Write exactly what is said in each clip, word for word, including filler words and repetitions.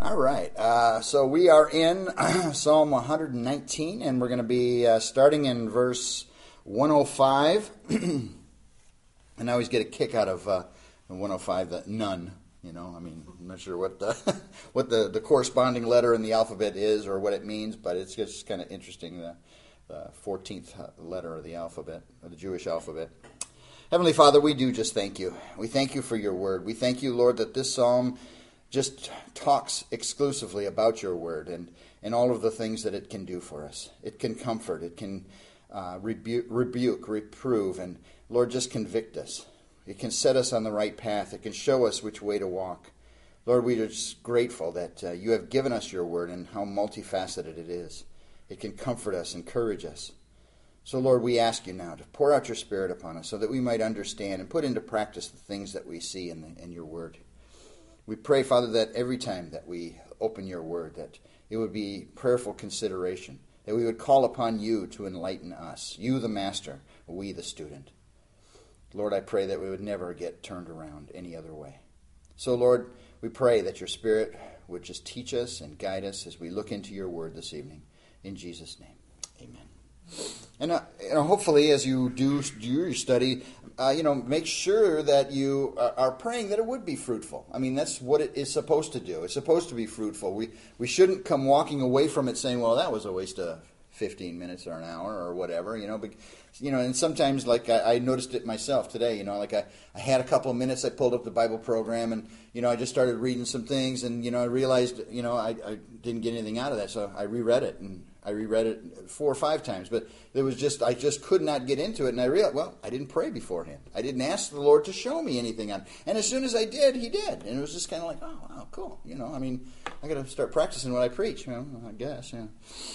All right, uh, so we are in Psalm one nineteen, and we're going to be uh, starting in verse one oh five. And I always get a kick out of uh, one oh five, the none. You know, I mean, I'm not sure what the what the, the corresponding letter in the alphabet is or what it means, but it's just kind of interesting, the, the fourteenth letter of the alphabet, of the Jewish alphabet. Heavenly Father, we do just thank you. We thank you for your word. We thank you, Lord, that this psalm just talks exclusively about your word and, and all of the things that it can do for us. It can comfort, it can uh, rebuke, rebuke, reprove, and Lord, just convict us. It can set us on the right path. It can show us which way to walk. Lord, we are just grateful that uh, you have given us your word and how multifaceted it is. It can comfort us, encourage us. So, Lord, we ask you now to pour out your Spirit upon us so that we might understand and put into practice the things that we see in, the, in your word. We pray, Father, that every time that we open your word, that it would be prayerful consideration, that we would call upon you to enlighten us, you the master, we the student. Lord, I pray that we would never get turned around any other way. So, Lord, we pray that your Spirit would just teach us and guide us as we look into your word this evening. In Jesus' name, amen. And uh, you know, hopefully, as you do, do your study, uh, you know, make sure that you are praying that it would be fruitful. I mean, that's what it is supposed to do. It's supposed to be fruitful. We we shouldn't come walking away from it saying, "Well, that was a waste of fifteen minutes or an hour or whatever." You know, but, you know, and sometimes, like I, I noticed it myself today. You know, like I, I had a couple of minutes. I pulled up the Bible program, and you know, I just started reading some things, and you know, I realized, you know, I, I didn't get anything out of that, so I reread it and. I reread it four or five times, but there was just I just could not get into it, and I realized, well, I didn't pray beforehand. I didn't ask the Lord to show me anything on it. And as soon as I did, He did, and it was just kind of like, oh, wow, cool. You know, I mean, I got to start practicing what I preach. You know, I guess, yeah.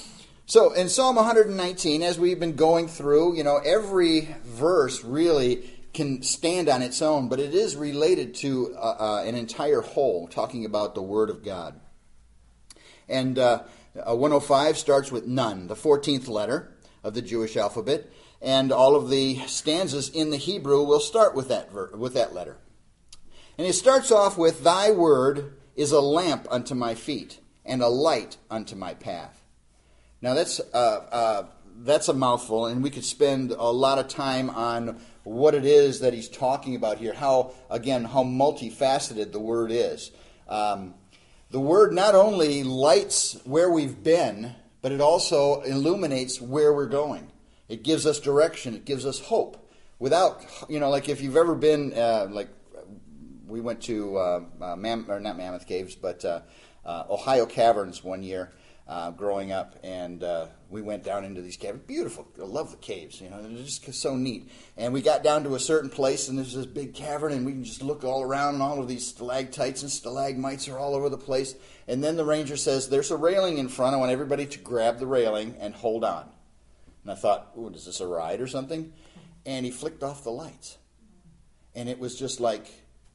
So in Psalm one nineteen, as we've been going through, you know, every verse really can stand on its own, but it is related to uh, uh, an entire whole, talking about the Word of God, and. Uh, Uh, one oh five starts with none, the fourteenth letter of the Jewish alphabet, and all of the stanzas in the Hebrew will start with that ver- with that letter. And it starts off with, "Thy word is a lamp unto my feet, and a light unto my path." Now that's uh, uh, that's a mouthful, and we could spend a lot of time on what it is that he's talking about here. How again, how multifaceted the word is. Um, The word not only lights where we've been, but it also illuminates where we're going. It gives us direction. It gives us hope. Without, you know, like if you've ever been, uh, like we went to, uh, uh, Mam- or not Mammoth Caves, but uh, uh, Ohio Caverns one year uh, growing up, and uh, we went down into these caverns. Beautiful. I love the caves, you know, they're just so neat. And we got down to a certain place, and there's this big cavern, and we can just look all around, and all of these stalactites and stalagmites are all over the place. And then the ranger says, "There's a railing in front. I want everybody to grab the railing and hold on." And I thought, "Ooh, is this a ride or something?" And he flicked off the lights. And it was just like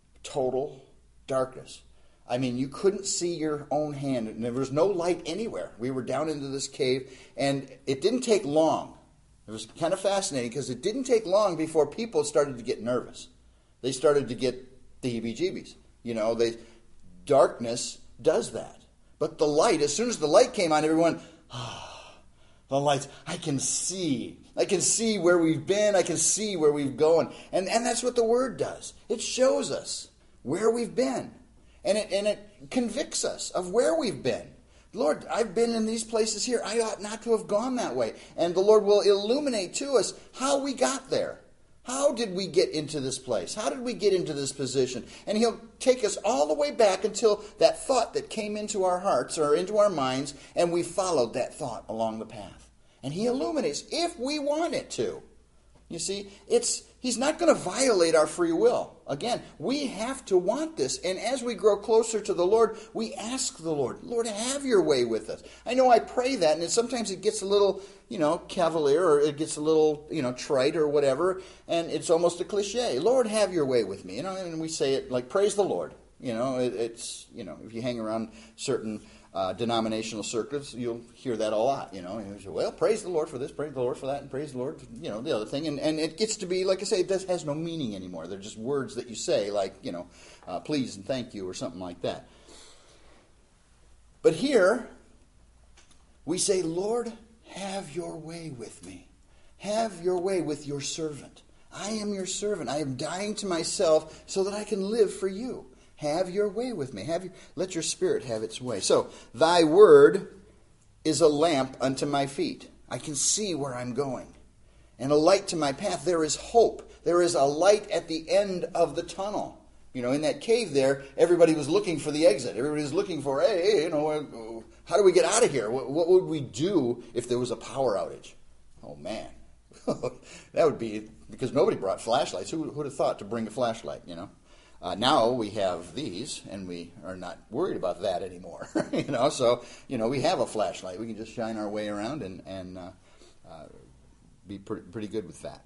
total darkness. I mean, you couldn't see your own hand, and there was no light anywhere. We were down into this cave, and it didn't take long. It was kind of fascinating because it didn't take long before people started to get nervous. They started to get the heebie-jeebies. You know, they, darkness does that. But the light, as soon as the light came on, everyone, ah, the lights, I can see. I can see where we've been. I can see where we've gone. And, and that's what the Word does. It shows us where we've been. And it, and it convicts us of where we've been. Lord, I've been in these places here. I ought not to have gone that way. And the Lord will illuminate to us how we got there. How did we get into this place? How did we get into this position? And He'll take us all the way back until that thought that came into our hearts or into our minds, and we followed that thought along the path. And He illuminates if we want it to. You see, it's He's not going to violate our free will. Again, we have to want this. And as we grow closer to the Lord, we ask the Lord, "Lord, have your way with us." I know I pray that, and it, sometimes it gets a little, you know, cavalier, or it gets a little, you know, trite or whatever, and it's almost a cliche. "Lord, have your way with me." You know, and we say it like, "Praise the Lord." You know, it, it's, you know, if you hang around certain Uh, denominational circles, you'll hear that a lot, you know. And you say, "Well, praise the Lord for this, praise the Lord for that, and praise the Lord for, you know, the other thing." And, and it gets to be, like I say, it does, has no meaning anymore. They're just words that you say, like, you know, uh, please and thank you or something like that. But here, we say, Lord, have your way with me. Have your way with your servant. I am your servant. I am dying to myself so that I can live for you. Have your way with me. Have you, let your spirit have its way. So, thy word is a lamp unto my feet. I can see where I'm going. And a light to my path. There is hope. There is a light at the end of the tunnel. You know, in that cave there, everybody was looking for the exit. Everybody was looking for, hey, hey you know, how do we get out of here? What, what would we do if there was a power outage? Oh, man. That would be, because nobody brought flashlights. Who would have thought to bring a flashlight, you know? Uh, now we have these, and we are not worried about that anymore. you know, so, you know, we have a flashlight. We can just shine our way around and, and uh, uh, be pretty, pretty good with that.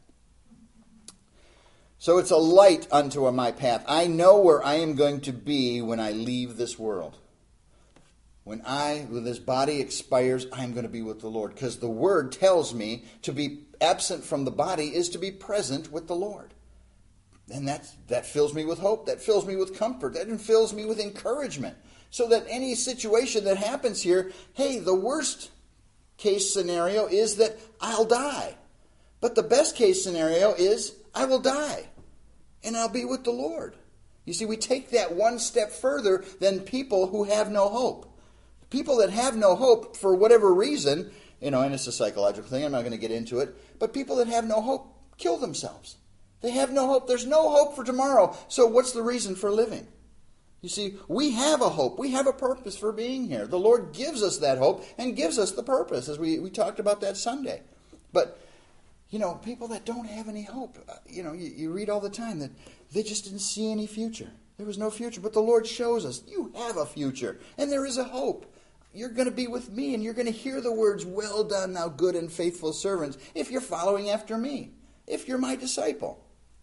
So it's a light unto my path. I know where I am going to be when I leave this world. When I, when this body expires, I'm going to be with the Lord. Because the Word tells me to be absent from the body is to be present with the Lord. And that, that fills me with hope. That fills me with comfort. That fills me with encouragement. So that any situation that happens here, hey, the worst case scenario is that I'll die. But the best case scenario is I will die. And I'll be with the Lord. You see, we take that one step further than people who have no hope. People that have no hope for whatever reason, you know, and it's a psychological thing, I'm not going to get into it, but people that have no hope kill themselves. They have no hope. There's no hope for tomorrow. So what's the reason for living? You see, we have a hope. We have a purpose for being here. The Lord gives us that hope and gives us the purpose, as we, we talked about that Sunday. But, you know, people that don't have any hope, you know, you, you read all the time that they just didn't see any future. There was no future. But the Lord shows us you have a future, and there is a hope. You're going to be with me, and you're going to hear the words, well done, thou good and faithful servant, if you're following after me, if you're my disciple.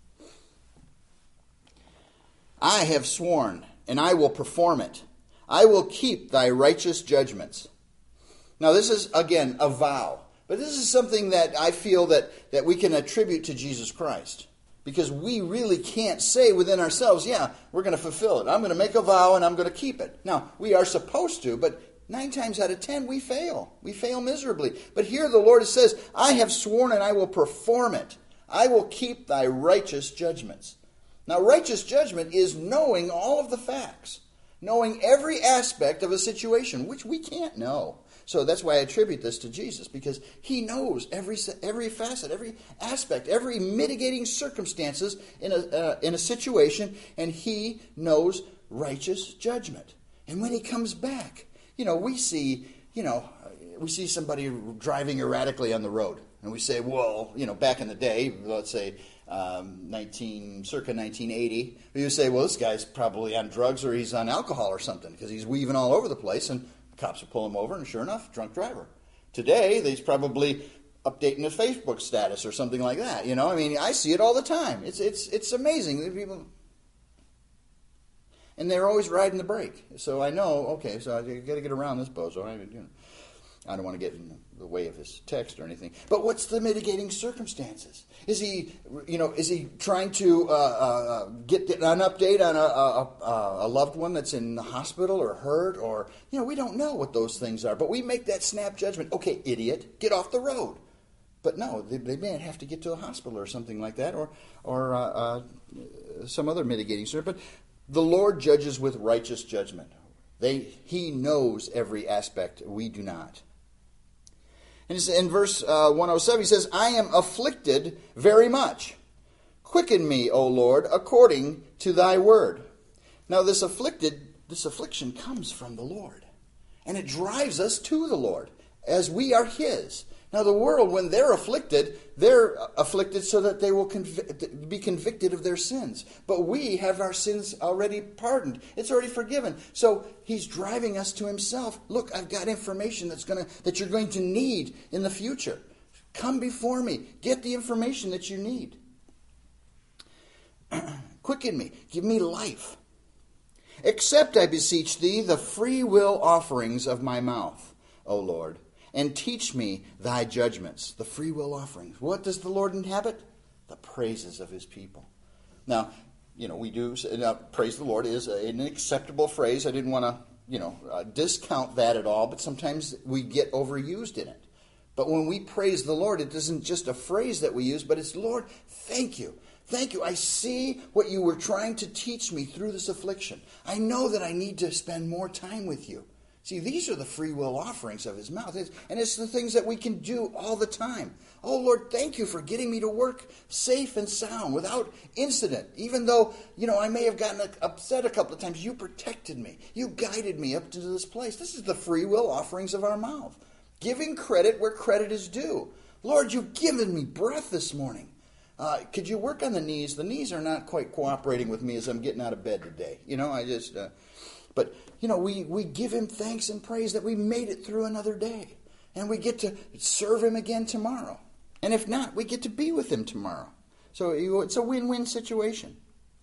I have sworn, and I will perform it. I will keep thy righteous judgments. Now, this is, again, a vow. But this is something that I feel that, that we can attribute to Jesus Christ. Because we really can't say within ourselves, yeah, we're going to fulfill it. I'm going to make a vow, and I'm going to keep it. Now, we are supposed to, but nine times out of ten, we fail. We fail miserably. But here the Lord says, I have sworn, and I will perform it. I will keep thy righteous judgments. Now, righteous judgment is knowing all of the facts, knowing every aspect of a situation, which we can't know. So that's why I attribute this to Jesus, because he knows every every facet, every aspect, every mitigating circumstances in a uh, in a situation, and he knows righteous judgment. And when he comes back, you know, we see, you know, we see somebody driving erratically on the road, and we say, well, you know, back in the day, let's say, Um, nineteen circa nineteen eighty, you say, well, this guy's probably on drugs or he's on alcohol or something because he's weaving all over the place, and cops will pull him over, and sure enough, drunk driver. Today, he's probably updating his Facebook status or something like that. You know, I mean, I see it all the time. It's it's it's amazing. People, and they're always riding the brake. So I know, okay, so I got to get around this bozo. I, you know, I don't want to get in the way of his text or anything. But what's the mitigating circumstances? Is he, you know, is he trying to uh, uh, get an update on a, a, a loved one that's in the hospital or hurt? Or, you know, we don't know what those things are. But we make that snap judgment. Okay, idiot, get off the road. But no, they, they may have to get to a hospital or something like that, or or uh, uh, some other mitigating circumstance. But the Lord judges with righteous judgment. They, he knows every aspect. We do not. And in verse uh, one oh seven, he says, I am afflicted very much. Quicken me, O Lord, according to thy word. Now this afflicted, this affliction comes from the Lord. And it drives us to the Lord, as we are his. Now the world, when they're afflicted, they're afflicted so that they will conv- be convicted of their sins. But we have our sins already pardoned. It's already forgiven. So he's driving us to himself. Look, I've got information that's gonna that you're going to need in the future. Come before me. Get the information that you need. Quicken me. Give me life. Accept, I beseech thee, the free will offerings of my mouth, O Lord. And teach me thy judgments, the free will offerings. What does the Lord inhabit? The praises of his people. Now, you know, we do, now, praise the Lord is an acceptable phrase. I didn't want to you know, uh, discount that at all, but sometimes we get overused in it. But when we praise the Lord, it isn't just a phrase that we use, but it's, Lord, thank you. Thank you. I see what you were trying to teach me through this affliction. I know that I need to spend more time with you. See, these are the free will offerings of his mouth. And it's the things that we can do all the time. Oh, Lord, thank you for getting me to work safe and sound without incident. Even though, you know, I may have gotten upset a couple of times, you protected me. You guided me up to this place. This is the free will offerings of our mouth. Giving credit where credit is due. Lord, you've given me breath this morning. Uh, could you work on the knees? The knees are not quite cooperating with me as I'm getting out of bed today. You know, I just... Uh, but, you know, we, we give him thanks and praise that we made it through another day. And we get to serve him again tomorrow. And if not, we get to be with him tomorrow. So it's a win-win situation.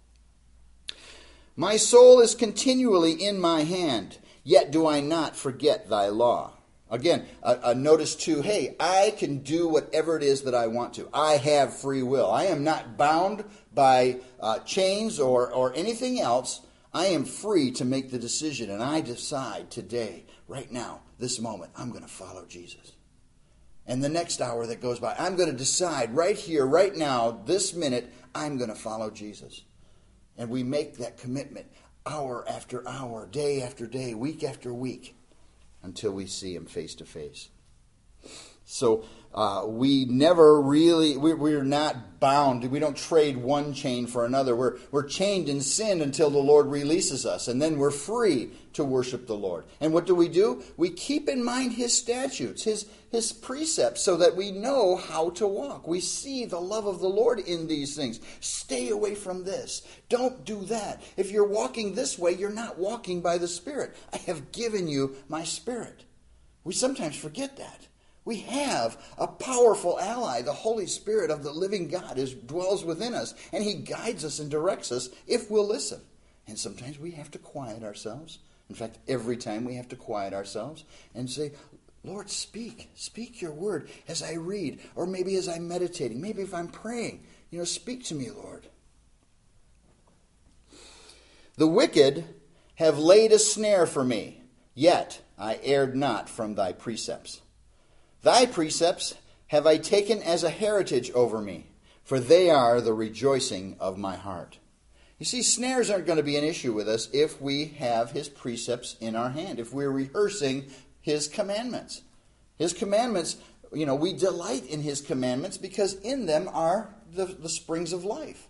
My soul is continually in my hand, yet do I not forget thy law. Again, uh, uh, notice too, hey, I can do whatever it is that I want to. I have free will. I am not bound by uh, chains or, or anything else. I am free to make the decision, and I decide today, right now, this moment, I'm going to follow Jesus. And the next hour that goes by, I'm going to decide right here, right now, this minute, I'm going to follow Jesus. And we make that commitment hour after hour, day after day, week after week, until we see him face to face. So uh, we never really, we, we're not bound. We don't trade one chain for another. We're, we're chained in sin until the Lord releases us. And then we're free to worship the Lord. And what do we do? We keep in mind his statutes, his, his precepts, so that we know how to walk. We see the love of the Lord in these things. Stay away from this. Don't do that. If you're walking this way, you're not walking by the Spirit. I have given you my Spirit. We sometimes forget that. We have a powerful ally, the Holy Spirit of the living God, who dwells within us, and he guides us and directs us if we'll listen. And sometimes we have to quiet ourselves. In fact, every time we have to quiet ourselves and say, Lord, speak. Speak your word as I read, or maybe as I'm meditating, maybe if I'm praying. You know, speak to me, Lord. The wicked have laid a snare for me, yet I erred not from thy precepts. Thy precepts have I taken as a heritage over me, for they are the rejoicing of my heart. You see, snares aren't going to be an issue with us if we have his precepts in our hand, if we're rehearsing his commandments. His commandments, you know, we delight in his commandments because in them are the, the springs of life.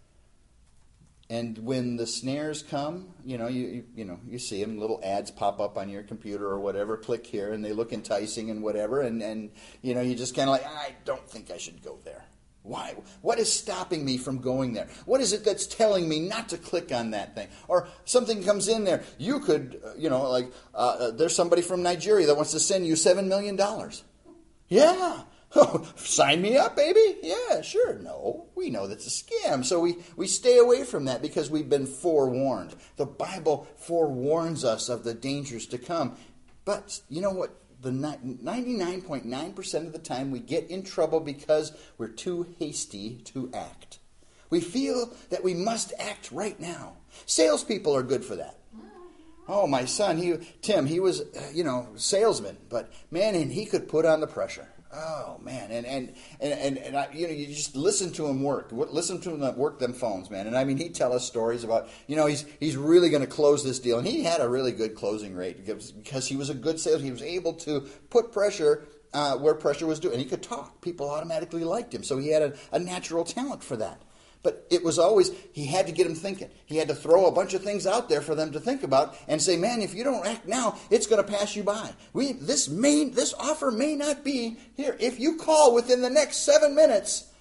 And when the snares come, you know, you, you you know, you see them, little ads pop up on your computer or whatever, click here, and they look enticing and whatever, and, and you know, you just kind of like, I don't think I should go there. Why? What is stopping me from going there? What is it that's telling me not to click on that thing? Or something comes in there. You could, you know, like, uh, there's somebody from Nigeria that wants to send you seven million dollars. Yeah. Oh, sign me up, baby. Yeah, sure. No, we know that's a scam. So we, we stay away from that because we've been forewarned. The Bible forewarns us of the dangers to come. But you know what? The ninety-nine point nine percent of the time we get in trouble because we're too hasty to act. We feel that we must act right now. Salespeople are good for that. Oh, my son, he Tim, he was, you know, salesman, but man, and he could put on the pressure. Oh man, and and and and, and I, you know, you just listen to him work, listen to him work them phones, man. And I mean, he'd tell us stories about, you know, he's he's really going to close this deal, and he had a really good closing rate because he was a good salesman. He was able to put pressure uh, where pressure was due, and he could talk. People automatically liked him, so he had a, a natural talent for that. But it was always, he had to get them thinking. He had to throw a bunch of things out there for them to think about and say, man, if you don't act now, it's going to pass you by. We this may this offer may not be here. If you call within the next seven minutes,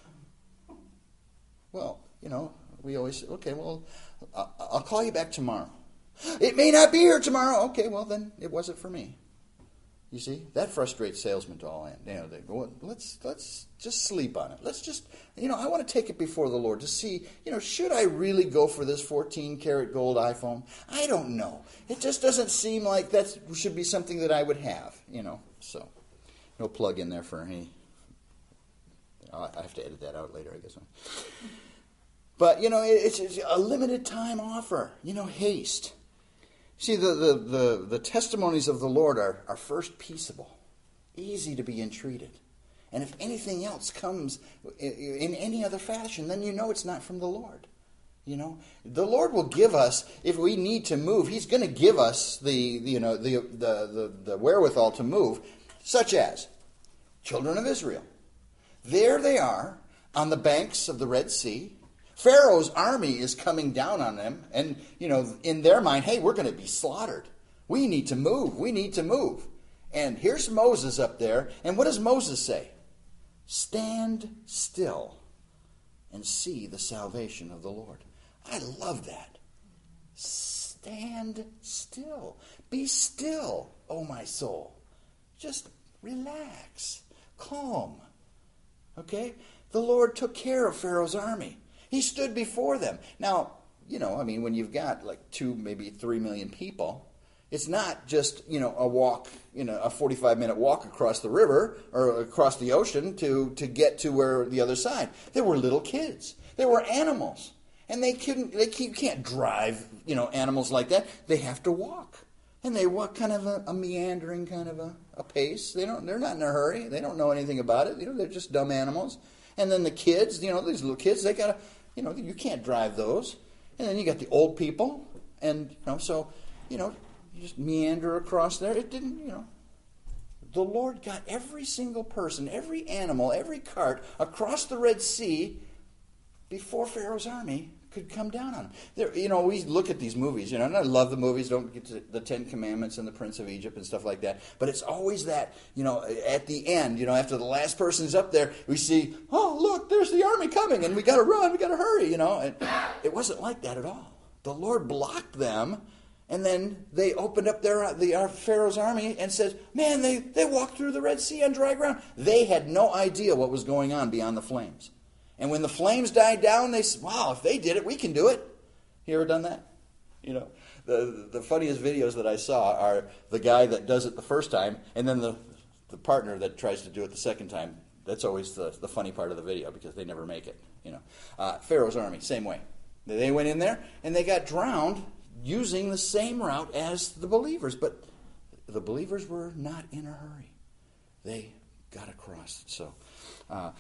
well, you know, we always say, okay, well, I'll call you back tomorrow. It may not be here tomorrow. Okay, well, then it wasn't for me. You see, that frustrates salesmen to all end. You know, they go, well, let's let's just sleep on it. Let's just, you know, I want to take it before the Lord to see, you know, should I really go for this fourteen karat gold iPhone? I don't know. It just doesn't seem like that should be something that I would have, you know. So, no plug in there for any. I have to edit that out later, I guess. But, you know, it's, it's a limited time offer. You know, haste. See, the, the, the, the testimonies of the Lord are, are first peaceable, easy to be entreated. And if anything else comes in any other fashion, then you know it's not from the Lord. You know, the Lord will give us, if we need to move, He's going to give us the, you know, the, the, the, the wherewithal to move, such as children of Israel. There they are on the banks of the Red Sea. Pharaoh's army is coming down on them. And, you know, in their mind, hey, we're going to be slaughtered. We need to move. We need to move. And here's Moses up there. And what does Moses say? Stand still and see the salvation of the Lord. I love that. Stand still. Be still, oh my soul. Just relax. Calm. Okay? The Lord took care of Pharaoh's army. He stood before them. Now, you know, I mean, when you've got like two, maybe three million people, it's not just, you know, a walk, you know, a forty-five minute walk across the river or across the ocean to, to get to where the other side. There were little kids. There were animals. And they couldn't, they can't drive, you know, animals like that. They have to walk. And they walk kind of a, a meandering kind of a, a pace. They don't, they're not in a hurry. They don't know anything about it. You know, they're just dumb animals. And then the kids, you know, these little kids, they gotta, you know, you can't drive those. And then you got the old people. And, you know, so, you know, you just meander across there. It didn't, you know. The Lord got every single person, every animal, every cart across the Red Sea before Pharaoh's army could come down on them. There, you know, we look at these movies, you know, and I love the movies, don't get to the Ten Commandments and the Prince of Egypt and stuff like that, but it's always that, you know, at the end, you know, after the last person's up there, we see, oh, look, there's the army coming, and we got to run, we got to hurry, you know, and it wasn't like that at all. The Lord blocked them, and then they opened up their the uh, Pharaoh's army and said, man, they, they walked through the Red Sea on dry ground. They had no idea what was going on beyond the flames. And when the flames died down, they said, wow, if they did it, we can do it. You ever done that? You know, the the funniest videos that I saw are the guy that does it the first time, and then the the partner that tries to do it the second time. That's always the, the funny part of the video because they never make it. You know, uh, Pharaoh's army, same way. They went in there, and they got drowned using the same route as the believers. But the believers were not in a hurry. They got across. So, uh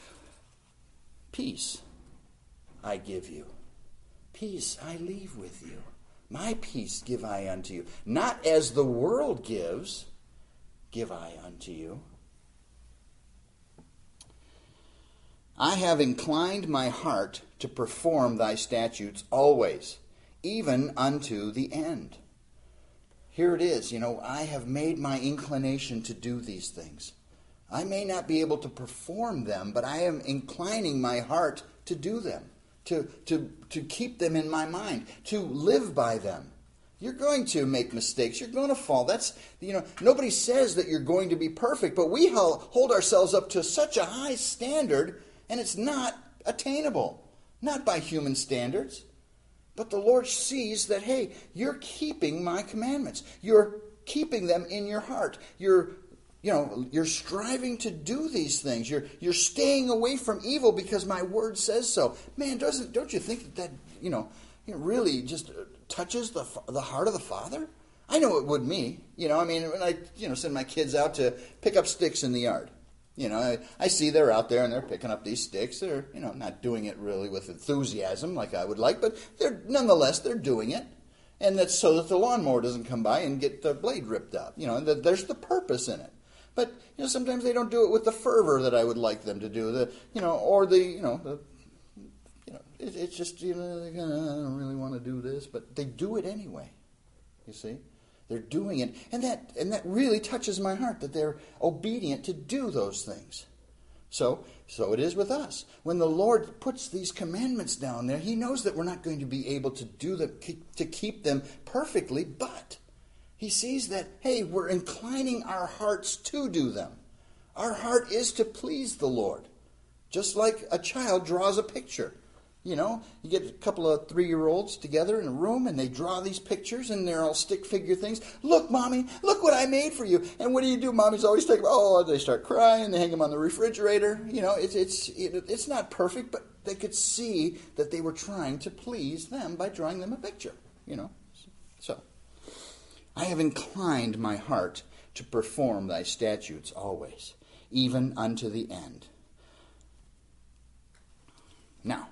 peace I give you. Peace I leave with you. My peace give I unto you. Not as the world gives, give I unto you. I have inclined my heart to perform thy statutes always, even unto the end. Here it is, you know, I have made my inclination to do these things. I may not be able to perform them, but I am inclining my heart to do them, to, to, to keep them in my mind, to live by them. You're going to make mistakes. You're going to fall. That's, you know, nobody says that you're going to be perfect, but we hold ourselves up to such a high standard, and it's not attainable. Not by human standards. But the Lord sees that, hey, you're keeping my commandments. You're keeping them in your heart. You're You know, you're striving to do these things. You're you're staying away from evil because my word says so. Man, doesn't don't you think that, that you know, it really just touches the the heart of the Father? I know it would me. You know, I mean, when I you know send my kids out to pick up sticks in the yard, you know, I, I see they're out there and they're picking up these sticks. They're you know not doing it really with enthusiasm like I would like, but they're nonetheless they're doing it. And that's so that the lawnmower doesn't come by and get the blade ripped out. You know, there's the purpose in it. But you know, sometimes they don't do it with the fervor that I would like them to do. The you know, or the you know, the, you know, it, it's just you know, I don't really want to do this, but they do it anyway. You see, they're doing it, and that and that really touches my heart that they're obedient to do those things. So, so it is with us. When the Lord puts these commandments down there, He knows that we're not going to be able to do them to keep them perfectly, but He sees that, hey, we're inclining our hearts to do them. Our heart is to please the Lord. Just like a child draws a picture. You know, you get a couple of three-year-olds together in a room and they draw these pictures and they're all stick figure things. Look, Mommy, look what I made for you. And what do you do? Mommy's always talking about, oh, they start crying, they hang them on the refrigerator. You know, it's, it's, it, it's not perfect, but they could see that they were trying to please them by drawing them a picture. You know, so. I have inclined my heart to perform thy statutes always, even unto the end. Now,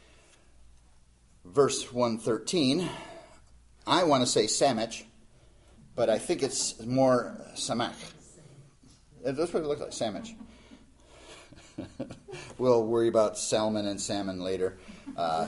verse one thirteen, I want to say samach, but I think it's more samach. That's what it looks like, samach. We'll worry about salmon and salmon later. Uh,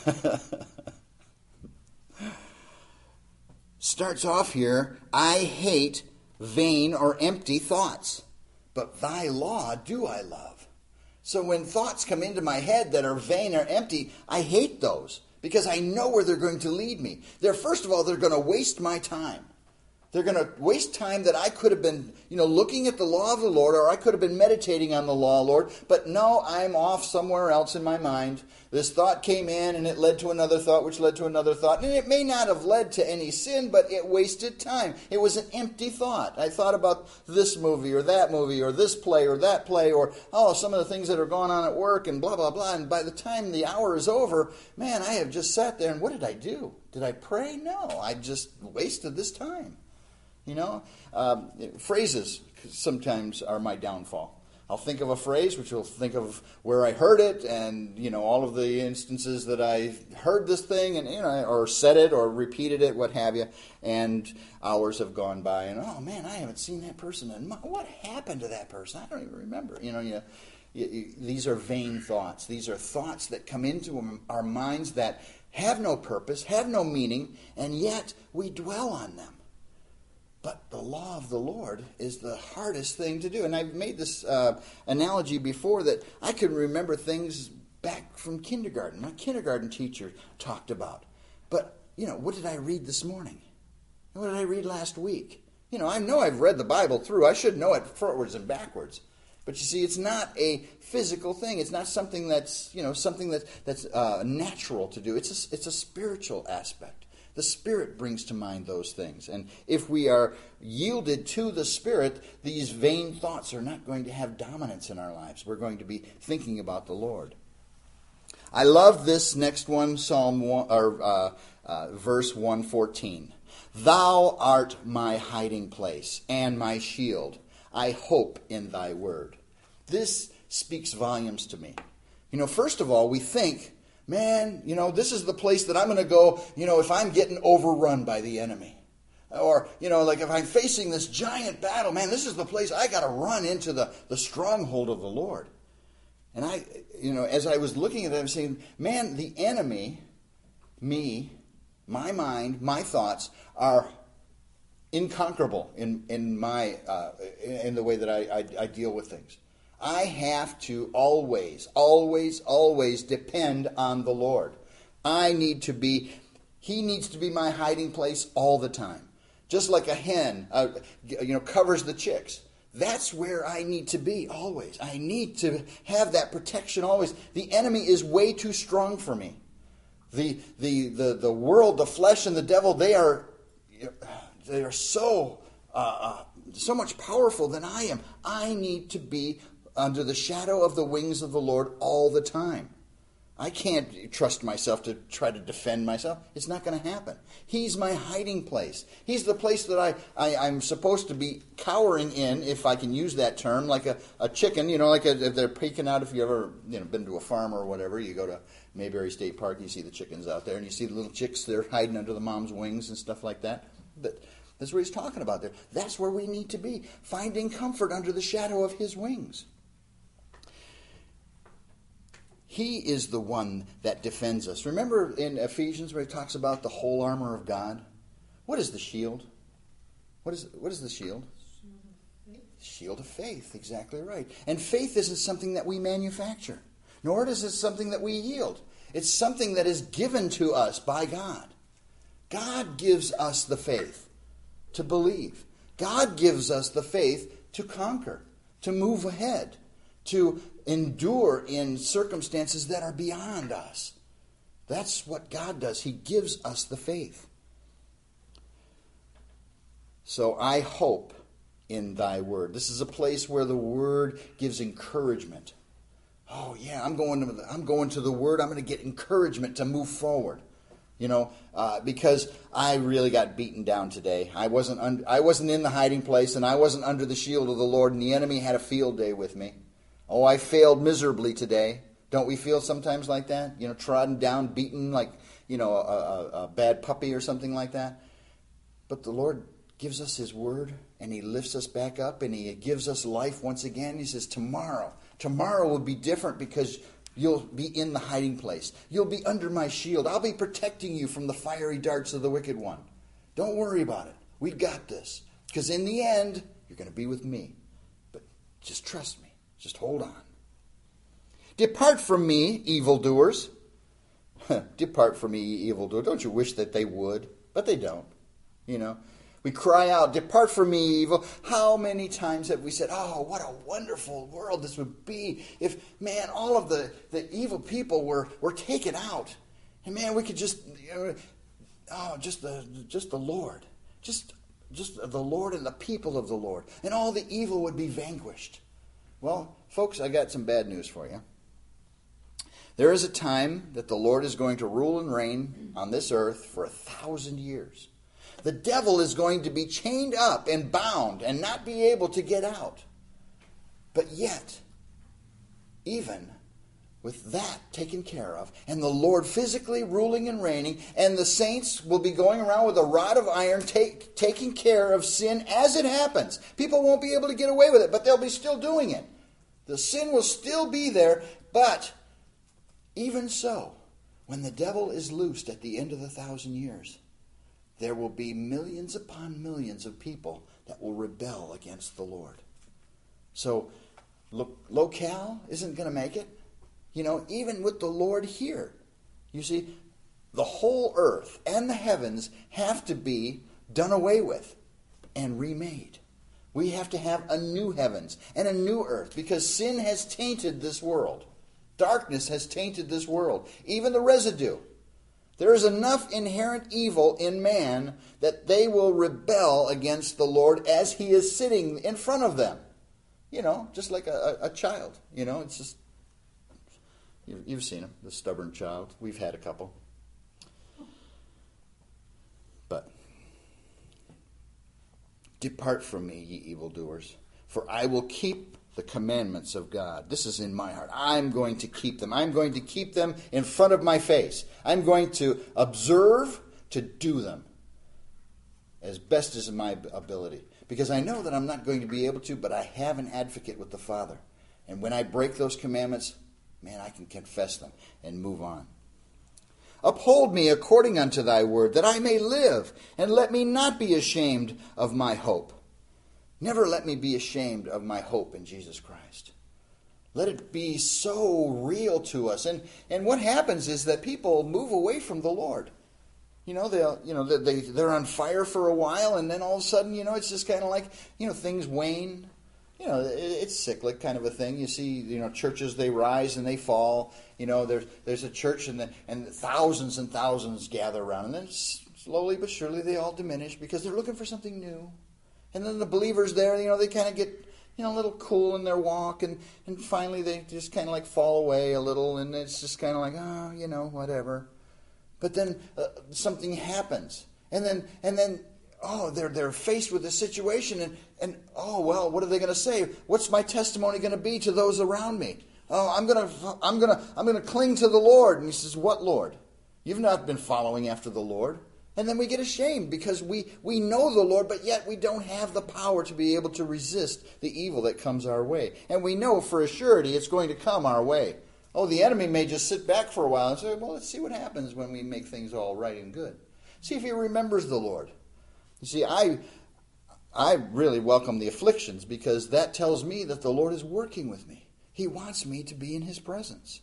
starts off here, I hate vain or empty thoughts, but thy law do I love. So when thoughts come into my head that are vain or empty, I hate those because I know where they're going to lead me. They're, first of all, they're going to waste my time. They're going to waste time that I could have been, you know, looking at the law of the Lord, or I could have been meditating on the law, Lord. But no, I'm off somewhere else in my mind. This thought came in, and it led to another thought, which led to another thought. And it may not have led to any sin, but it wasted time. It was an empty thought. I thought about this movie, or that movie, or this play, or that play, or, oh, some of the things that are going on at work, and blah, blah, blah. And by the time the hour is over, man, I have just sat there, and what did I do? Did I pray? No, I just wasted this time. You know, um, phrases sometimes are my downfall. I'll think of a phrase, which will think of where I heard it, and you know all of the instances that I heard this thing, and you know, or said it, or repeated it, what have you. And hours have gone by, and oh man, I haven't seen that person, and what happened to that person? I don't even remember. You know, you, you, you, these are vain thoughts. These are thoughts that come into our minds that have no purpose, have no meaning, and yet we dwell on them. But the law of the Lord is the hardest thing to do. And I've made this uh, analogy before that I can remember things back from kindergarten. My kindergarten teacher talked about. But, you know, what did I read this morning? What did I read last week? You know, I know I've read the Bible through. I should know it forwards and backwards. But you see, it's not a physical thing. It's not something that's, you know, something that, that's uh, natural to do. It's a, it's a spiritual aspect. The Spirit brings to mind those things. And if we are yielded to the Spirit, these vain thoughts are not going to have dominance in our lives. We're going to be thinking about the Lord. I love this next one, Psalm one, or uh, uh, verse one fourteen. Thou art my hiding place and my shield. I hope in thy word. This speaks volumes to me. You know, first of all, we think, man, you know, this is the place that I'm going to go, you know, if I'm getting overrun by the enemy. Or, you know, like if I'm facing this giant battle, man, this is the place I got to run into the, the stronghold of the Lord. And I, you know, as I was looking at it, I'm saying, man, the enemy, me, my mind, my thoughts are inconquerable in, in my, uh, in the way that I, I, I deal with things. I have to always, always, always depend on the Lord. I need to be, He needs to be my hiding place all the time. Just like a hen, uh, you know, covers the chicks. That's where I need to be always. I need to have that protection always. The enemy is way too strong for me. The the the, the world, the flesh, and the devil, they are they are so uh, uh, so much powerful than I am. I need to be under the shadow of the wings of the Lord all the time. I can't trust myself to try to defend myself. It's not going to happen. He's my hiding place. He's the place that I, I, I'm supposed to be cowering in, if I can use that term, like a, a chicken, you know, like a, if they're peeking out. If you've ever you know, been to a farm or whatever, you go to Mayberry State Park, you see the chickens out there, and you see the little chicks, they're hiding under the mom's wings and stuff like that. But that's what he's talking about there. That's where we need to be, finding comfort under the shadow of his wings. He is the one that defends us. Remember in Ephesians where he talks about the whole armor of God? What is the shield? What is what is the shield? Shield of faith. Shield of faith, exactly right. And faith isn't something that we manufacture, nor is it something that we yield. It's something that is given to us by God. God gives us the faith to believe. God gives us the faith to conquer, to move ahead, to endure in circumstances that are beyond us. That's what God does. He gives us the faith. So I hope in thy word. This is a place where the word gives encouragement. Oh yeah, I'm going to the, I'm going to the word. I'm going to get encouragement to move forward. You know, uh, because I really got beaten down today. I wasn't un- I wasn't in the hiding place, and I wasn't under the shield of the Lord, and the enemy had a field day with me. Oh, I failed miserably today. Don't we feel sometimes like that? You know, trodden down, beaten like, you know, a, a, a bad puppy or something like that. But the Lord gives us His word, and He lifts us back up, and He gives us life once again. He says, tomorrow, tomorrow will be different because you'll be in the hiding place. You'll be under my shield. I'll be protecting you from the fiery darts of the wicked one. Don't worry about it. We've got this. Because in the end, you're going to be with me. But just trust me. Just hold on. Depart from me, evildoers. Depart from me, ye evildoers. Don't you wish that they would? But they don't. You know. We cry out, depart from me, evil. How many times have we said, oh, what a wonderful world this would be if, man, all of the, the evil people were, were taken out. And, man, we could just, you know, oh, just the just the Lord. Just, just the Lord and the people of the Lord. And all the evil would be vanquished. Well, folks, I got some bad news for you. There is a time that the Lord is going to rule and reign on this earth for a thousand years. The devil is going to be chained up and bound and not be able to get out. But yet, even with that taken care of, and the Lord physically ruling and reigning, and the saints will be going around with a rod of iron take, taking care of sin as it happens. People won't be able to get away with it, but they'll be still doing it. The sin will still be there, but even so, when the devil is loosed at the end of the thousand years, there will be millions upon millions of people that will rebel against the Lord. So, lo- locale isn't going to make it. You know, even with the Lord here. You see, the whole earth and the heavens have to be done away with and remade. We have to have a new heavens and a new earth because sin has tainted this world. Darkness has tainted this world. Even the residue. There is enough inherent evil in man that they will rebel against the Lord as He is sitting in front of them. You know, just like a, a child. You know, it's just, you've seen him, the stubborn child. We've had a couple. But, depart from me, ye evildoers, for I will keep the commandments of God. This is in my heart. I'm going to keep them. I'm going to keep them in front of my face. I'm going to observe to do them as best as my ability. Because I know that I'm not going to be able to, but I have an advocate with the Father. And when I break those commandments, man, I can confess them and move on. Uphold me according unto thy word, that I may live, and let me not be ashamed of my hope. Never let me be ashamed of my hope in Jesus Christ. Let it be so real to us. And and what happens is that people move away from the Lord. You know, they'll, you know, they, they're on fire for a while, and then all of a sudden, you know, it's just kind of like, you know, things wane. You know, it's cyclic kind of a thing. You see, you know, churches, they rise and they fall. You know, there's there's a church and the, and thousands and thousands gather around. And then slowly but surely they all diminish because they're looking for something new. And then the believers there, you know, they kind of get, you know, a little cool in their walk. And, and finally they just kind of like fall away a little. And it's just kind of like, oh, you know, whatever. But then uh, something happens. And then, and then, oh, they're they're faced with a situation, and, and oh well, what are they going to say? What's my testimony going to be to those around me? Oh, I'm gonna I'm gonna I'm gonna cling to the Lord. And he says, what Lord? You've not been following after the Lord. And then we get ashamed because we, we know the Lord, but yet we don't have the power to be able to resist the evil that comes our way. And we know for a surety it's going to come our way. Oh, the enemy may just sit back for a while and say, well, let's see what happens when we make things all right and good. See if he remembers the Lord. You see, I I really welcome the afflictions because that tells me that the Lord is working with me. He wants me to be in his presence.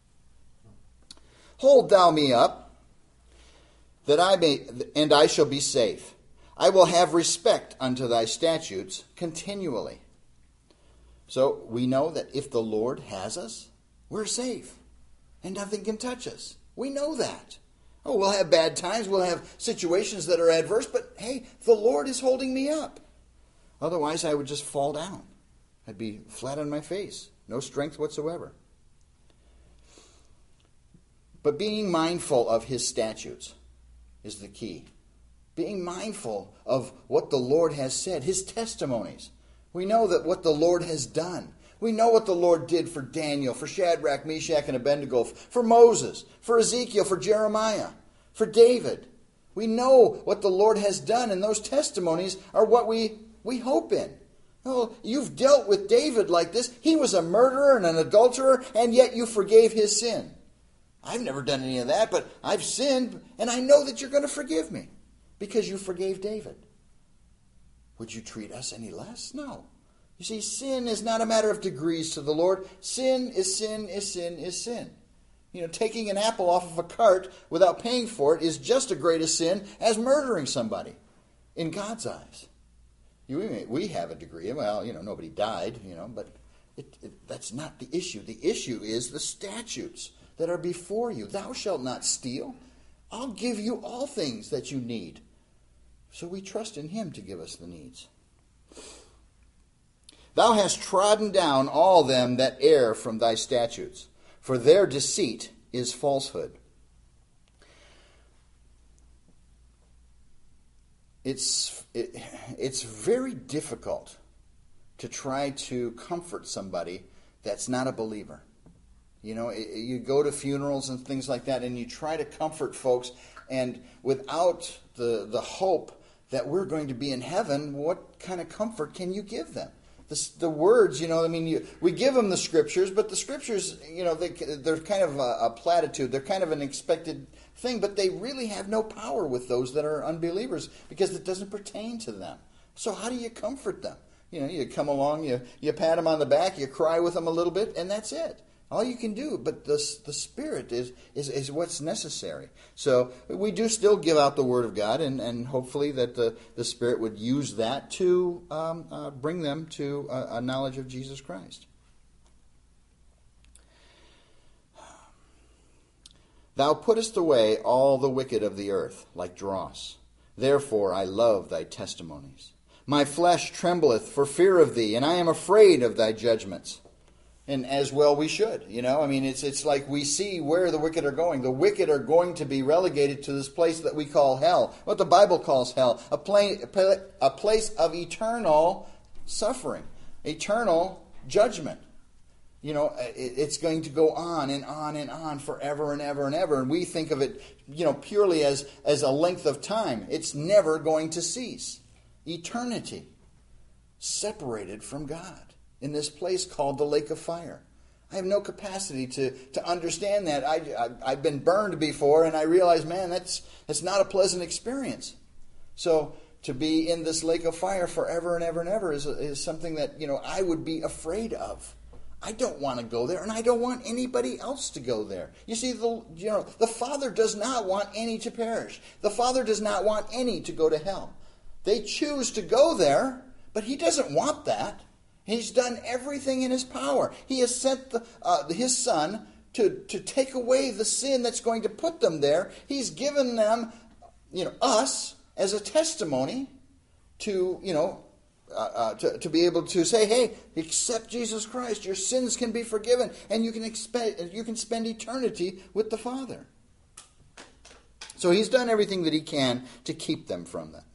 Hold thou me up, that I may, and I shall be safe. I will have respect unto thy statutes continually. So we know that if the Lord has us, we're safe, and nothing can touch us. We know that. Oh, we'll have bad times, we'll have situations that are adverse, but hey, the Lord is holding me up. Otherwise, I would just fall down. I'd be flat on my face, no strength whatsoever. But being mindful of his statutes. is the key. Being mindful of what the Lord has said, his testimonies. We know that what the Lord has done. We know what the Lord did for Daniel, for Shadrach, Meshach, and Abednego, for Moses, for Ezekiel, for Jeremiah, for David. We know what the Lord has done, and those testimonies are what we, we hope in. Oh, you've dealt with David like this. He was a murderer and an adulterer, and yet you forgave his sin. I've never done any of that, but I've sinned, and I know that you're going to forgive me because you forgave David. Would you treat us any less? No. You see, sin is not a matter of degrees to the Lord. Sin is sin is sin is sin. You know, taking an apple off of a cart without paying for it is just as great a sin as murdering somebody in God's eyes. You, we have a degree. Well, you know, nobody died, you know, but it, it, that's not the issue. The issue is the statutes that are before you. Thou shalt not steal. I'll give you all things that you need. So we trust in him to give us the needs. Thou hast trodden down all them that err from thy statutes, for their deceit is falsehood. It's it, it's very difficult to try to comfort somebody that's not a believer. You know, you go to funerals and things like that, and you try to comfort folks, and without the the hope that we're going to be in heaven, what kind of comfort can you give them? The, the words, you know, I mean, you, we give them the scriptures, but the scriptures, you know, they, they're kind of a, a platitude. They're kind of an expected thing, but they really have no power with those that are unbelievers because it doesn't pertain to them. So how do you comfort them? You know, you come along, you, you pat them on the back, you cry with them a little bit, and that's it. All you can do, but the the Spirit is, is, is what's necessary. So we do still give out the Word of God, and, and hopefully that the, the Spirit would use that to um, uh, bring them to a, a knowledge of Jesus Christ. Thou puttest away all the wicked of the earth, like dross. Therefore I love thy testimonies. My flesh trembleth for fear of thee, and I am afraid of thy judgments. And as well we should, you know. I mean, it's it's like we see where the wicked are going. The wicked are going to be relegated to this place that we call hell. What the Bible calls hell. A, place, a place of eternal suffering. Eternal judgment. You know, it's going to go on and on and on forever and ever and ever. And we think of it, you know, purely as, as a length of time. It's never going to cease. Eternity. Separated from God. In this place called the lake of fire. I have no capacity to, to understand that. I, I, I've been burned before, and I realize, man, that's, that's not a pleasant experience. So to be in this lake of fire forever and ever and ever is, is something that, you know, I would be afraid of. I don't want to go there, and I don't want anybody else to go there. You see, the, you know, the Father does not want any to perish. The Father does not want any to go to hell. They choose to go there, but He doesn't want that. He's done everything in His power. He has sent the, uh, His Son to, to take away the sin that's going to put them there. He's given them, you know, us as a testimony to, you know, uh, uh, to, to be able to say, hey, accept Jesus Christ. Your sins can be forgiven, and you can expect, you can spend eternity with the Father. So He's done everything that He can to keep them from that.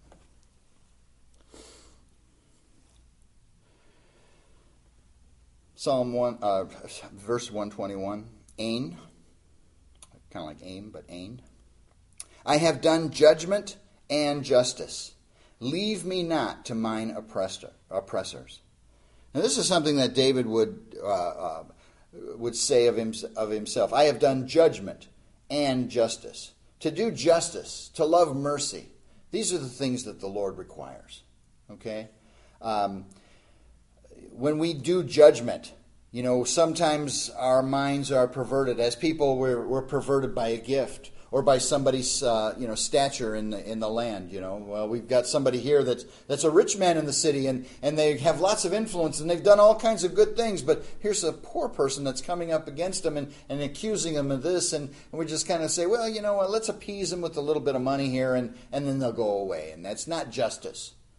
Psalm one, uh, verse one twenty-one, Ain, kind of like aim, but Ain. I have done judgment and justice. Leave me not to mine oppressor, oppressors. Now this is something that David would uh, uh, would say of, him, of himself. I have done judgment and justice. To do justice, to love mercy. These are the things that the Lord requires. Okay? Um When we do judgment, you know, sometimes our minds are perverted. As people, we're, we're perverted by a gift or by somebody's, uh, you know, stature in the in the land. You know, well, we've got somebody here that's that's a rich man in the city, and, and they have lots of influence, and they've done all kinds of good things. But here's a poor person that's coming up against them and, and accusing them of this, and, and we just kind of say, well, you know what, let's appease them with a little bit of money here, and, and then they'll go away. And that's not justice.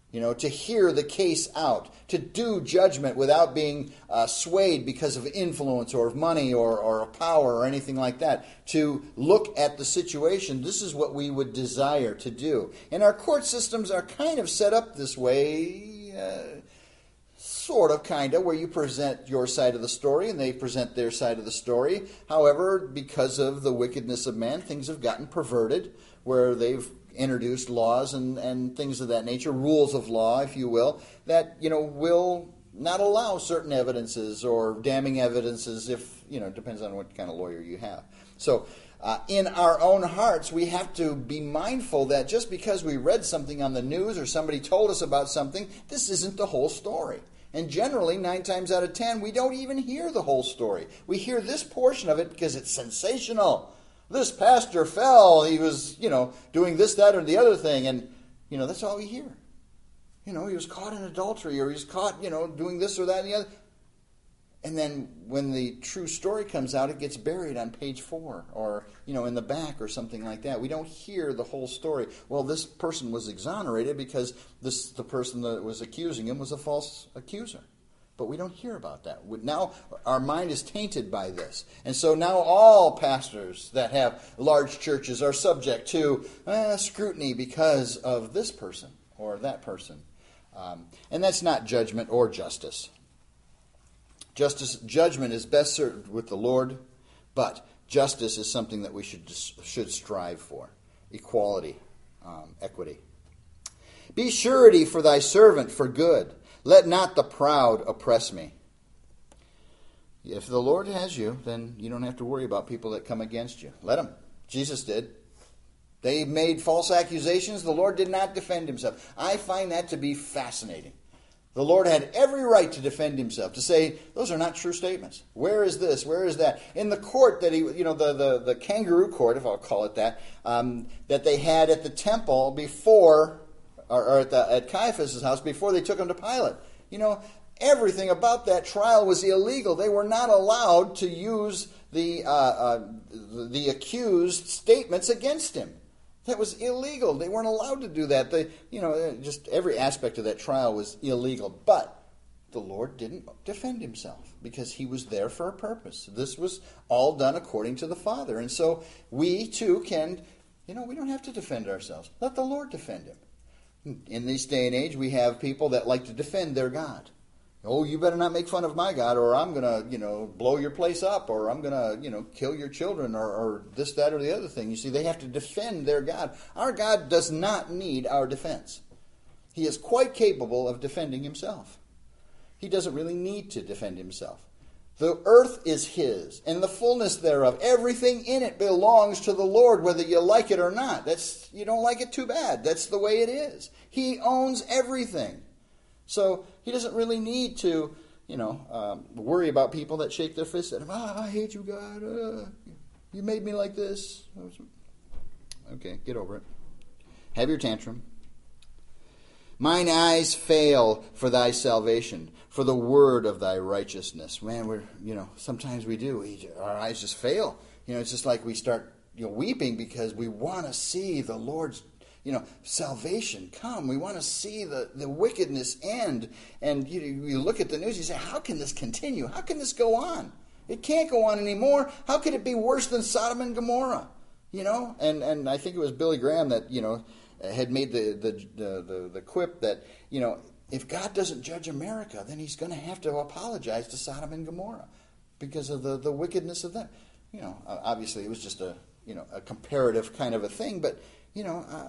You know, to hear the case out, to do judgment without being uh, swayed because of influence or of money or, or of power or anything like that. To look at the situation, this is what we would desire to do. And our court systems are kind of set up this way, uh, sort of, kind of, where you present your side of the story and they present their side of the story. However, because of the wickedness of man, things have gotten perverted, where they've introduced laws and, and things of that nature, rules of law, if you will, that, you know, will not allow certain evidences or damning evidences if, you know, it depends on what kind of lawyer you have. So uh, in our own hearts, we have to be mindful that just because we read something on the news or somebody told us about something, this isn't the whole story. And generally, nine times out of ten, we don't even hear the whole story. We hear this portion of it because it's sensational. This pastor fell, he was, you know, doing this, that, or the other thing, and, you know, that's all we hear. You know, he was caught in adultery, or he was caught, you know, doing this or that and the other. And then when the true story comes out, it gets buried on page four, or, you know, in the back or something like that. We don't hear the whole story. Well, this person was exonerated because this the person that was accusing him was a false accuser. But we don't hear about that. Now our mind is tainted by this. And so now all pastors that have large churches are subject to uh, scrutiny because of this person or that person. Um, and that's not judgment or justice. Justice, judgment is best served with the Lord, but justice is something that we should should strive for. Equality, um, equity. Be surety for thy servant for good. Let not the proud oppress me. If the Lord has you, then you don't have to worry about people that come against you. Let them. Jesus did. They made false accusations. The Lord did not defend himself. I find that to be fascinating. The Lord had every right to defend himself, to say, those are not true statements. Where is this? Where is that? In the court that he, you know, the, the, the kangaroo court, if I'll call it that, um, that they had at the temple before, or, or at, the, at Caiaphas' house before they took him to Pilate. You know, everything about that trial was illegal. They were not allowed to use the uh, uh, the accused statements against him. That was illegal. They weren't allowed to do that. They, you know, just every aspect of that trial was illegal. But the Lord didn't defend himself because he was there for a purpose. This was all done according to the Father. And so we too can, you know, we don't have to defend ourselves. Let the Lord defend him. In this day and age, we have people that like to defend their God. Oh, you better not make fun of my God, or I'm going to, you know, blow your place up, or I'm going to, you know, kill your children, or, or this, that, or the other thing. You see, they have to defend their God. Our God does not need our defense. He is quite capable of defending himself. He doesn't really need to defend himself. The earth is his, and the fullness thereof. Everything in it belongs to the Lord, whether you like it or not. That's, you don't like it, too bad. That's the way it is. He owns everything. So he doesn't really need to, you know, um, worry about people that shake their fists at him. Ah, I hate you, God. Uh, you made me like this. Okay, get over it. Have your tantrum. Mine eyes fail for thy salvation, for the word of thy righteousness. Man, we're, you know, sometimes we do. We, our eyes just fail. You know, it's just like we start, you know, weeping because we want to see the Lord's, you know, salvation come. We want to see the, the wickedness end. And you, you look at the news, you say, how can this continue? How can this go on? It can't go on anymore. How could it be worse than Sodom and Gomorrah? You know, and, and I think it was Billy Graham that, you know, had made the, the, the, the, the quip that, you know, if God doesn't judge America, then he's going to have to apologize to Sodom and Gomorrah because of the, the wickedness of them. You know, obviously it was just a, you know, a comparative kind of a thing, but, you know, uh,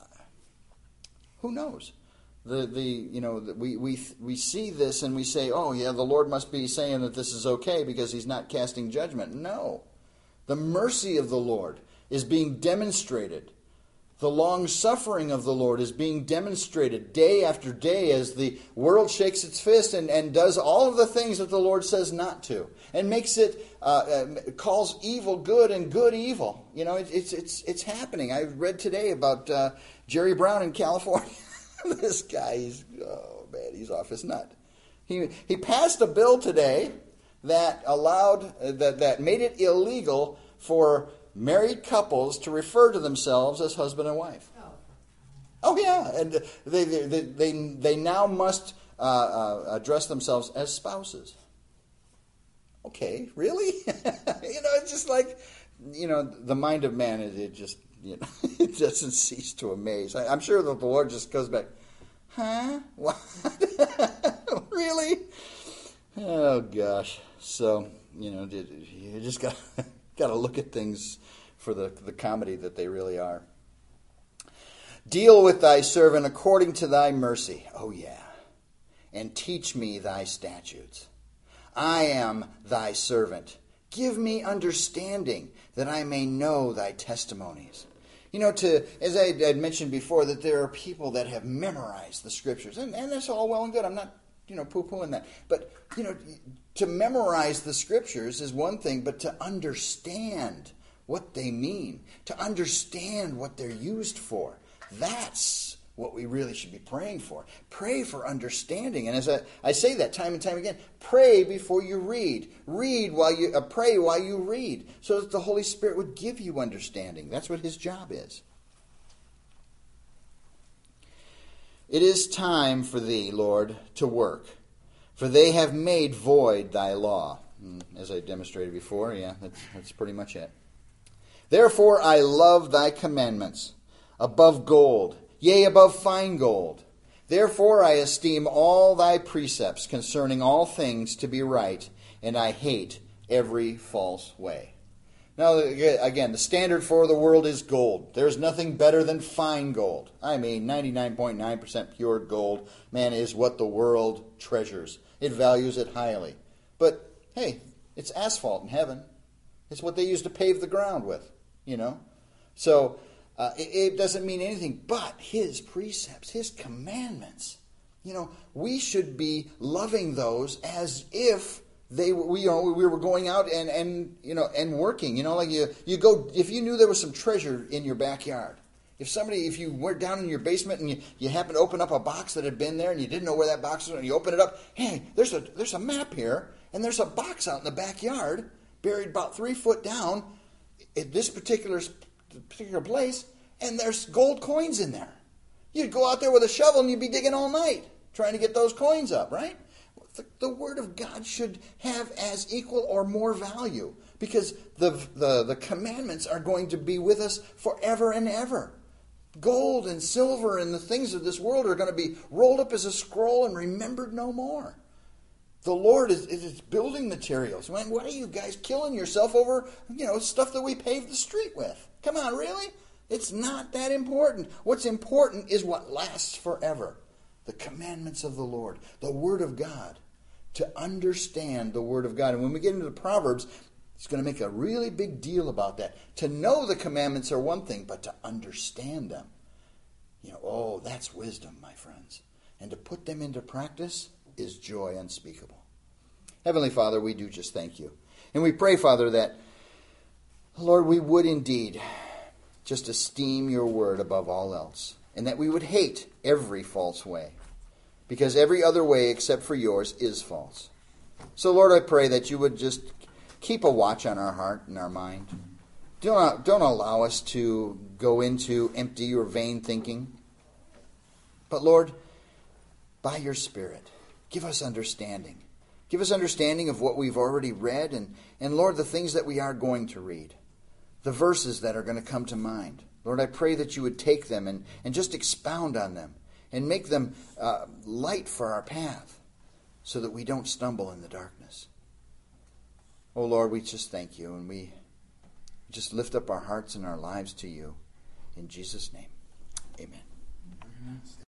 who knows? The the you know the, we we we see this and we say, oh yeah, the Lord must be saying that this is okay because he's not casting judgment. No, the mercy of the Lord is being demonstrated. The long suffering of the Lord is being demonstrated day after day as the world shakes its fist and, and does all of the things that the Lord says not to, and makes it uh, uh, calls evil good and good evil. You know, it, it's it's it's happening. I read today about uh, Jerry Brown in California. This guy, he's oh man, he's off his nut. He he passed a bill today that allowed uh, that that made it illegal for married couples to refer to themselves as husband and wife. Oh, yeah. And they, they, they, they now must uh, uh, address themselves as spouses. Okay, really? You know, it's just like, you know, the mind of man, it, it just, you know, it doesn't cease to amaze. I, I'm sure that the Lord just goes back, huh? What? Really? Oh, gosh. So, you know, you just got got to look at things for the, the comedy that they really are. Deal with thy servant according to thy mercy. Oh, yeah. And teach me thy statutes. I am thy servant. Give me understanding that I may know thy testimonies. You know, to as I had mentioned before, that there are people that have memorized the scriptures. And, and that's all well and good. I'm not, you know, poo-pooing that. But, you know, to memorize the scriptures is one thing, but to understand what they mean, to understand what they're used for, that's what we really should be praying for. Pray for understanding. And as I, I say that time and time again, pray before you read. Read while you uh, pray while you read, so that the Holy Spirit would give you understanding. That's what his job is. It is time for thee, Lord, to work, for they have made void thy law. As I demonstrated before, yeah, that's, that's pretty much it. Therefore I love thy commandments above gold, yea, above fine gold. Therefore I esteem all thy precepts concerning all things to be right, and I hate every false way. Now, again, the standard for the world is gold. There's nothing better than fine gold. I mean, ninety-nine point nine percent pure gold, man, is what the world treasures. It values it highly. But, hey, it's asphalt in heaven. It's what they use to pave the ground with, you know. So, Uh, it, it doesn't mean anything but his precepts, his commandments. You know, we should be loving those as if they were, we, you know, we were going out and, and you know and working. You know, like you you go, if you knew there was some treasure in your backyard. If somebody, if you were down in your basement and you, you happened to open up a box that had been there and you didn't know where that box was, and you open it up, hey, there's a there's a map here, and there's a box out in the backyard buried about three foot down at this particular particular place, and there's gold coins in there. You'd go out there with a shovel and you'd be digging all night trying to get those coins up, right? The, the Word of God should have as equal or more value, because the, the, the commandments are going to be with us forever and ever. Gold and silver and the things of this world are going to be rolled up as a scroll and remembered no more. The Lord is, is building materials. Man, why are you guys killing yourself over, you know, stuff that we paved the street with? Come on, really? It's not that important. What's important is what lasts forever. The commandments of the Lord, the Word of God. To understand the Word of God. And when we get into the Proverbs, it's going to make a really big deal about that. To know the commandments are one thing, but to understand them, you know, oh, that's wisdom, my friends. And to put them into practice is joy unspeakable. Heavenly Father, we do just thank you. And we pray, Father, that, Lord, we would indeed just esteem your word above all else, and that we would hate every false way, because every other way except for yours is false. So, Lord, I pray that you would just keep a watch on our heart and our mind. Don't, don't allow us to go into empty or vain thinking. But, Lord, by your Spirit, give us understanding. Give us understanding of what we've already read, and, and Lord, the things that we are going to read. The verses that are going to come to mind. Lord, I pray that you would take them and, and just expound on them and make them uh, light for our path so that we don't stumble in the darkness. Oh, Lord, we just thank you, and we just lift up our hearts and our lives to you. In Jesus' name, amen.